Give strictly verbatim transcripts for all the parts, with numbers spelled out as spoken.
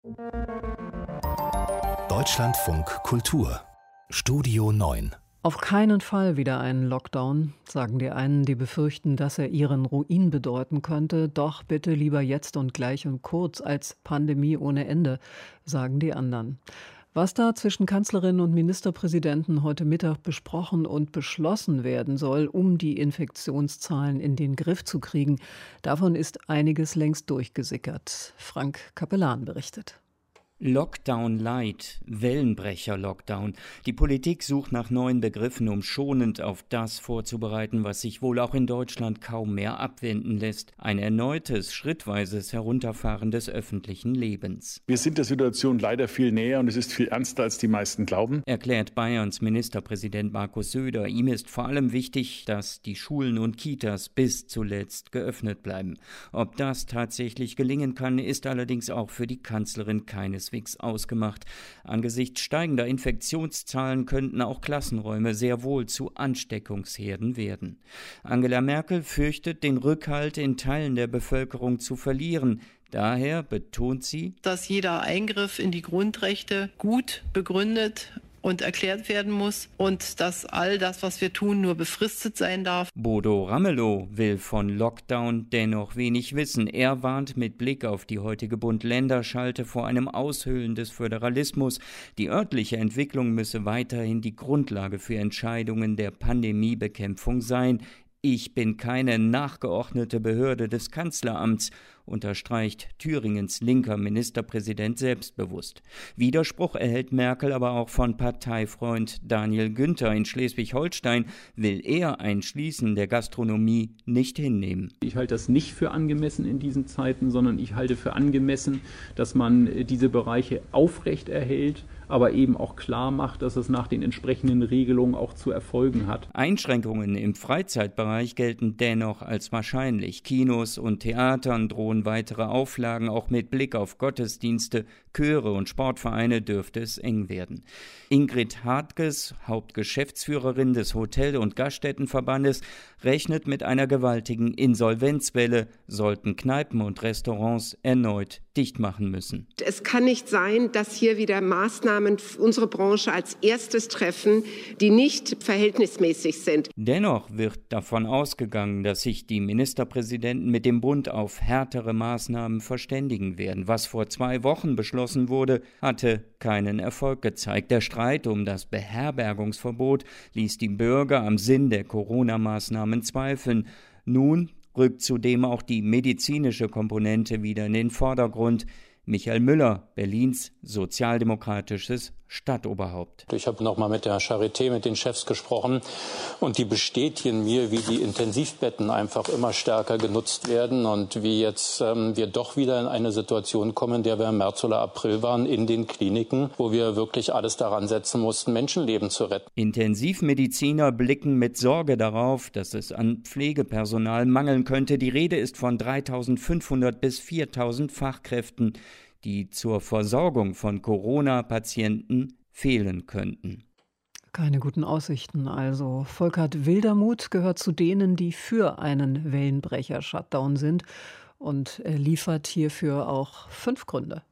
Deutschlandfunk Kultur Studio neun. Auf keinen Fall wieder einen Lockdown, sagen die einen, die befürchten, dass er ihren Ruin bedeuten könnte. Doch bitte lieber jetzt und gleich und kurz als Pandemie ohne Ende, sagen die anderen. Was da zwischen Kanzlerin und Ministerpräsidenten heute Mittag besprochen und beschlossen werden soll, um die Infektionszahlen in den Griff zu kriegen, davon ist einiges längst durchgesickert. Frank Capellan berichtet. Lockdown Light, Wellenbrecher-Lockdown. Die Politik sucht nach neuen Begriffen, um schonend auf das vorzubereiten, was sich wohl auch in Deutschland kaum mehr abwenden lässt. Ein erneutes, schrittweises Herunterfahren des öffentlichen Lebens. Wir sind der Situation leider viel näher und es ist viel ernster, als die meisten glauben, erklärt Bayerns Ministerpräsident Markus Söder. Ihm ist vor allem wichtig, dass die Schulen und Kitas bis zuletzt geöffnet bleiben. Ob das tatsächlich gelingen kann, ist allerdings auch für die Kanzlerin keineswegs ausgemacht. Angesichts steigender Infektionszahlen könnten auch Klassenräume sehr wohl zu Ansteckungsherden werden. Angela Merkel fürchtet, den Rückhalt in Teilen der Bevölkerung zu verlieren. Daher betont sie, dass jeder Eingriff in die Grundrechte gut begründet und erklärt werden muss und dass all das, was wir tun, nur befristet sein darf. Bodo Ramelow will von Lockdown dennoch wenig wissen. Er warnt mit Blick auf die heutige Bund-Länder-Schalte vor einem Aushöhlen des Föderalismus. Die örtliche Entwicklung müsse weiterhin die Grundlage für Entscheidungen der Pandemiebekämpfung sein. Ich bin keine nachgeordnete Behörde des Kanzleramts, unterstreicht Thüringens linker Ministerpräsident selbstbewusst. Widerspruch erhält Merkel aber auch von Parteifreund Daniel Günther. In Schleswig-Holstein will er ein Schließen der Gastronomie nicht hinnehmen. Ich halte das nicht für angemessen in diesen Zeiten, sondern ich halte für angemessen, dass man diese Bereiche aufrechterhält, aber eben auch klar macht, dass es nach den entsprechenden Regelungen auch zu erfolgen hat. Einschränkungen im Freizeitbereich gelten dennoch als wahrscheinlich. Kinos und Theatern drohen weitere Auflagen, auch mit Blick auf Gottesdienste, Chöre und Sportvereine dürfte es eng werden. Ingrid Hartges, Hauptgeschäftsführerin des Hotel- und Gaststättenverbandes, rechnet mit einer gewaltigen Insolvenzwelle, sollten Kneipen und Restaurants erneut dicht machen müssen. Es kann nicht sein, dass hier wieder Maßnahmen unsere Branche als erstes treffen, die nicht verhältnismäßig sind. Dennoch wird davon ausgegangen, dass sich die Ministerpräsidenten mit dem Bund auf härtere Maßnahmen verständigen werden. Was vor zwei Wochen beschlossen wurde, hatte keinen Erfolg gezeigt. Der Streit um das Beherbergungsverbot ließ die Bürger am Sinn der Corona-Maßnahmen zweifeln. Nun rückt zudem auch die medizinische Komponente wieder in den Vordergrund. Michael Müller, Berlins sozialdemokratisches Stadtoberhaupt. Ich habe noch mal mit der Charité, mit den Chefs gesprochen und die bestätigen mir, wie die Intensivbetten einfach immer stärker genutzt werden und wie jetzt ähm, wir doch wieder in eine Situation kommen, in der wir im März oder April waren in den Kliniken, wo wir wirklich alles daran setzen mussten, Menschenleben zu retten. Intensivmediziner blicken mit Sorge darauf, dass es an Pflegepersonal mangeln könnte. Die Rede ist von dreitausendfünfhundert bis viertausend Fachkräften, die zur Versorgung von Corona-Patienten fehlen könnten. Keine guten Aussichten also. Volkert Wildermuth gehört zu denen, die für einen Wellenbrecher-Shutdown sind, und er liefert hierfür auch fünf Gründe.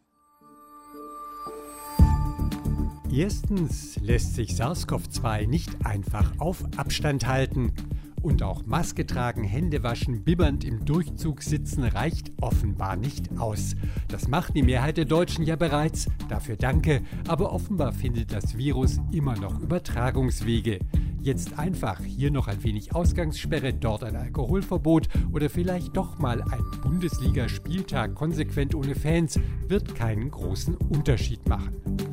Erstens lässt sich SARS-CoV zwei nicht einfach auf Abstand halten. Und auch Maske tragen, Hände waschen, bibbernd im Durchzug sitzen reicht offenbar nicht aus. Das macht die Mehrheit der Deutschen ja bereits, dafür danke, aber offenbar findet das Virus immer noch Übertragungswege. Jetzt einfach hier noch ein wenig Ausgangssperre, dort ein Alkoholverbot oder vielleicht doch mal ein Bundesliga-Spieltag konsequent ohne Fans wird keinen großen Unterschied machen.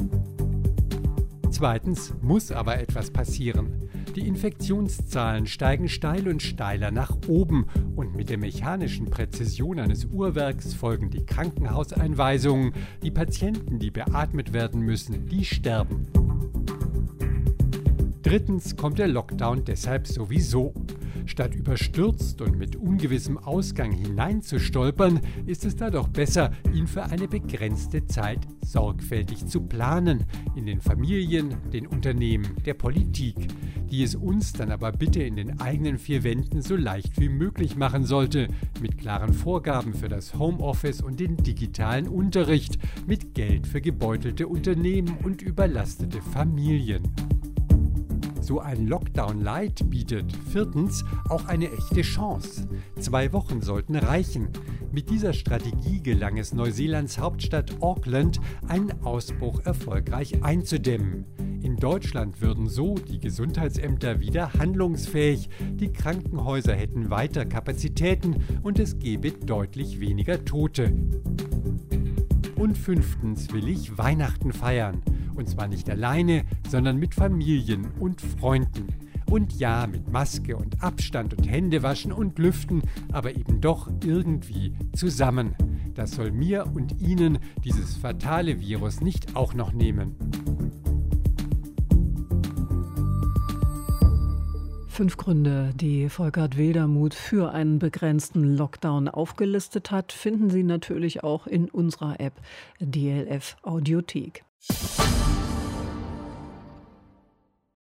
Zweitens muss aber etwas passieren. Die Infektionszahlen steigen steil und steiler nach oben und mit der mechanischen Präzision eines Uhrwerks folgen die Krankenhauseinweisungen. Die Patienten, die beatmet werden müssen, die sterben. Drittens kommt der Lockdown deshalb sowieso. Statt überstürzt und mit ungewissem Ausgang hineinzustolpern, ist es da doch besser, ihn für eine begrenzte Zeit sorgfältig zu planen. In den Familien, den Unternehmen, der Politik, die es uns dann aber bitte in den eigenen vier Wänden so leicht wie möglich machen sollte. Mit klaren Vorgaben für das Homeoffice und den digitalen Unterricht, mit Geld für gebeutelte Unternehmen und überlastete Familien. So ein Lockdown-Light bietet viertens auch eine echte Chance. Zwei Wochen sollten reichen. Mit dieser Strategie gelang es Neuseelands Hauptstadt Auckland, einen Ausbruch erfolgreich einzudämmen. In Deutschland würden so die Gesundheitsämter wieder handlungsfähig, die Krankenhäuser hätten weiter Kapazitäten und es gäbe deutlich weniger Tote. Und fünftens will ich Weihnachten feiern. Und zwar nicht alleine, sondern mit Familien und Freunden. Und ja, mit Maske und Abstand und Händewaschen und Lüften, aber eben doch irgendwie zusammen. Das soll mir und Ihnen dieses fatale Virus nicht auch noch nehmen. Fünf Gründe, die Volkert Wildermuth für einen begrenzten Lockdown aufgelistet hat, finden Sie natürlich auch in unserer App D L F Audiothek.